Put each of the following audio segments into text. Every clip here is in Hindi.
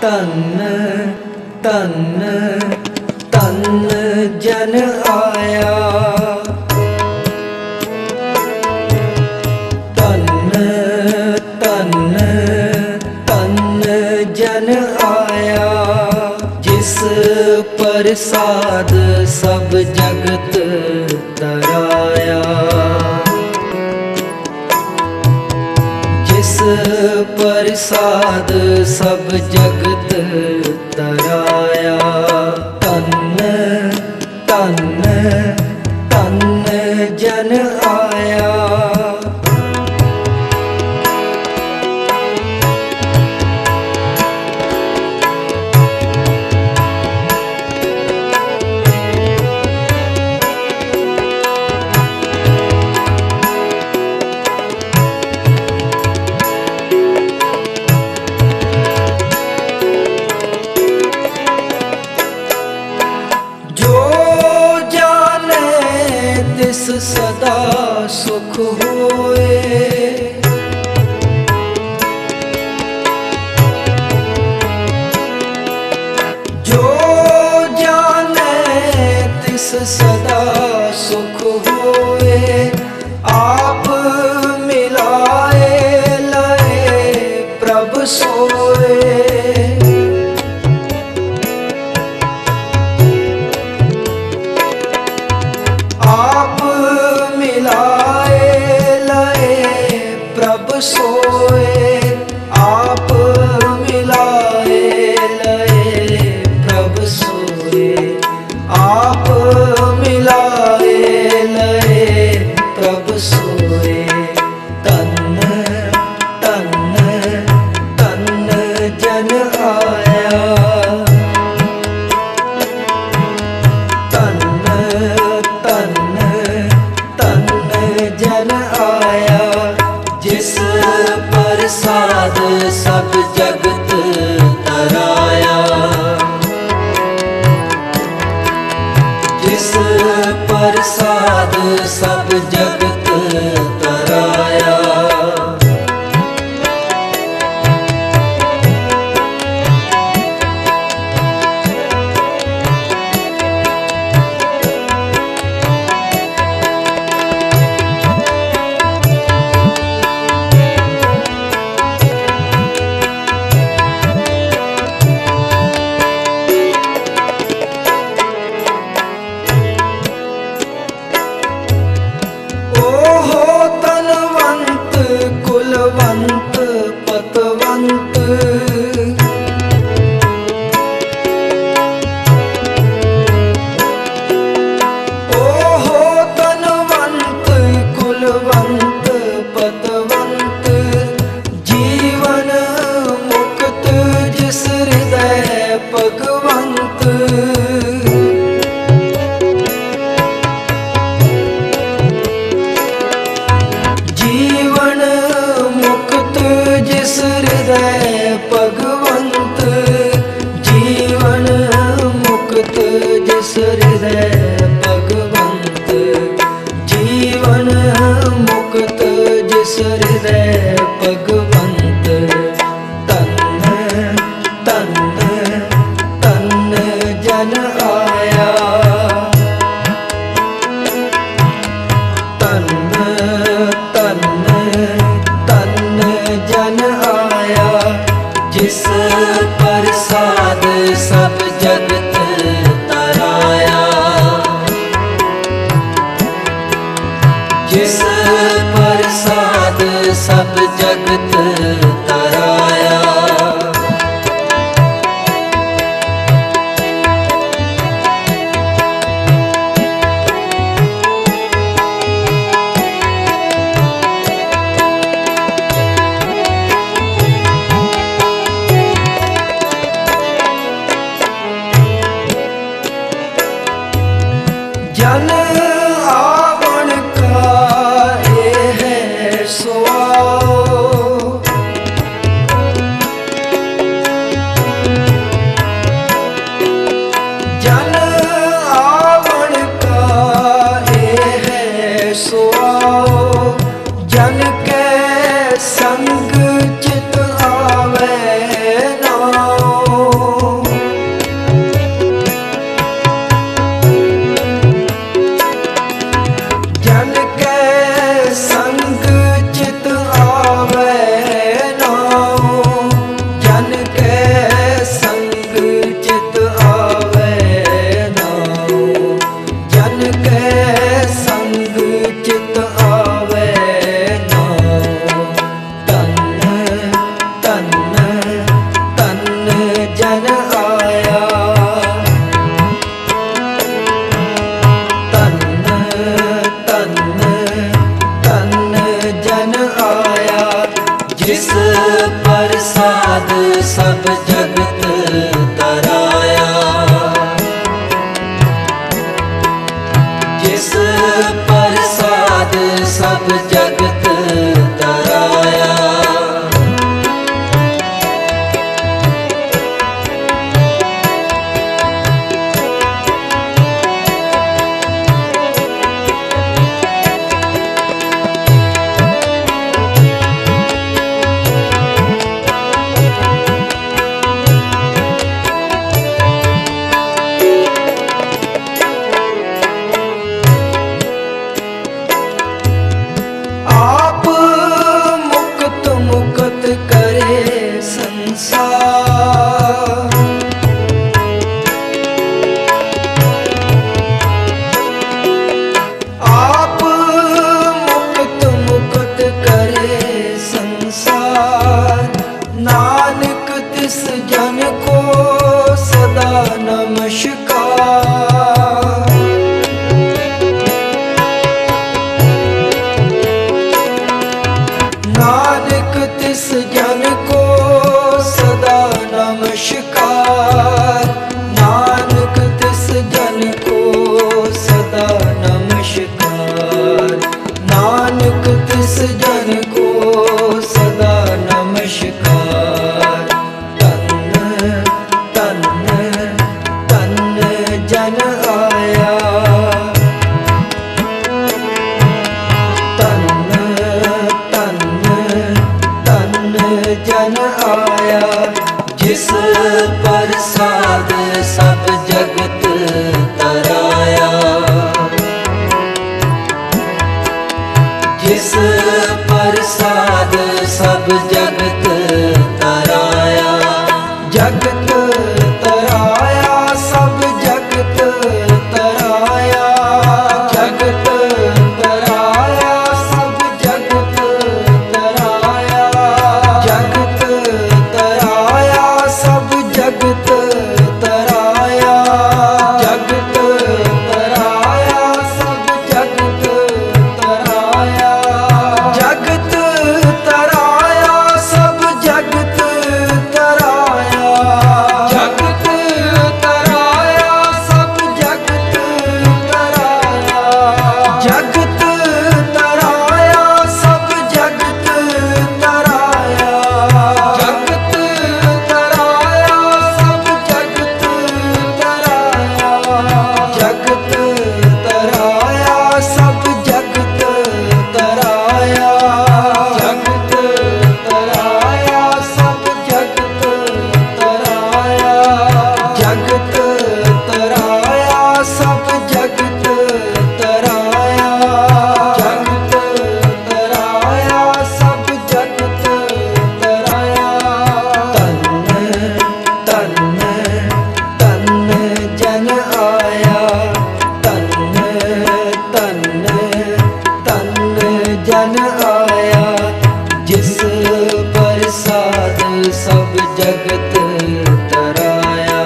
तन तन तन जन आया, तन तन तन जन आया, जिस प्रसाद सब जगत तराया, जिस प्रसाद सब जगत तराया। तन तन तन जन आया, सदा सुख होए, जो जाने तिस सदा सुख होए, आप मिलाए लाए प्रभु सोए, आप मिलाए लाए प्रभु सोए, आप मिलाए लाए प्रभु सोए, आप मिलाए लाए प्रभु सोए। तन तन तन जन आया, तन तन तन जन आया, जिस प्रसाद सब जगत तराया, जिस प्रसाद सब जगत तराया। कुलवंत पतवंत, ओहो तनवंत कुलवंत पतवंत, जीवन मुक्त जिस हृदय भगवंत, जीवन मुक्त जिस हृदय भगवंत, जीवन मुक्त जिस हृदय भगवंत, जीवन मुक्त जिस हृदय भगवंत। तन तन तन जन आया, तन तन तन जन आया, जिस प्रसाद सब जगत तराया, जिस प्रसाद सब जगत तराया। जन आवण का ये है स्वाओ, जन आवण का ये है स्वाओ, जन के संग चित आवे नाओ, ਧਨ ਧਨ ਜਨ ਆਇਆ। ਧਨ ਧਨ ਧਨ ਜਨ ਆਇਆ, ਜਿਸ ਪ੍ਰਸਾਦ ਸਭ ਜਗਤ ਤਰਾਇਆ। ਜਿਸ ਪ੍ਰਸਾਦ ਸਭ ਜਗਤ ਤਰਾਇਆ। आप मुक्त मुक्त करे संसार। आप मुक्त मुक्त करे संसार, नानक तिस जन को सदा नमस्कार। नानक तिस जन को सदा नमस्कार। नानक तिस जन को सदा नमस्कार। नानक तिस जन को सदा नमस्कार। धन धन धन जन आया। धन धन जन आया, जिस प्रसाद सब जगत तराया। जिस प्रसाद सब जगत तराया। जगत तराया सब जगत तराया। जगत तराया सब जगत तराया। जगत तराया सब जगत तराया। जगत तराया सब जगत तराया। जगत तराया सब जगत तराया। जगत तराया सब जगत तराया। जगत तराया सब जगत तराया। जगत तराया सब जगत तराया। जगत तराया सब जगत तराया। जगत तराया सब जगत तराया। जगत तराया सब जगत तराया। जगत तराया सब जगत तराया। धन धन धन जन आया। धन धन धन जन आया, जिस प्रसाद सब जगत तराया।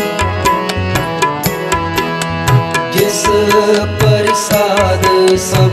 जिस प्रसाद सब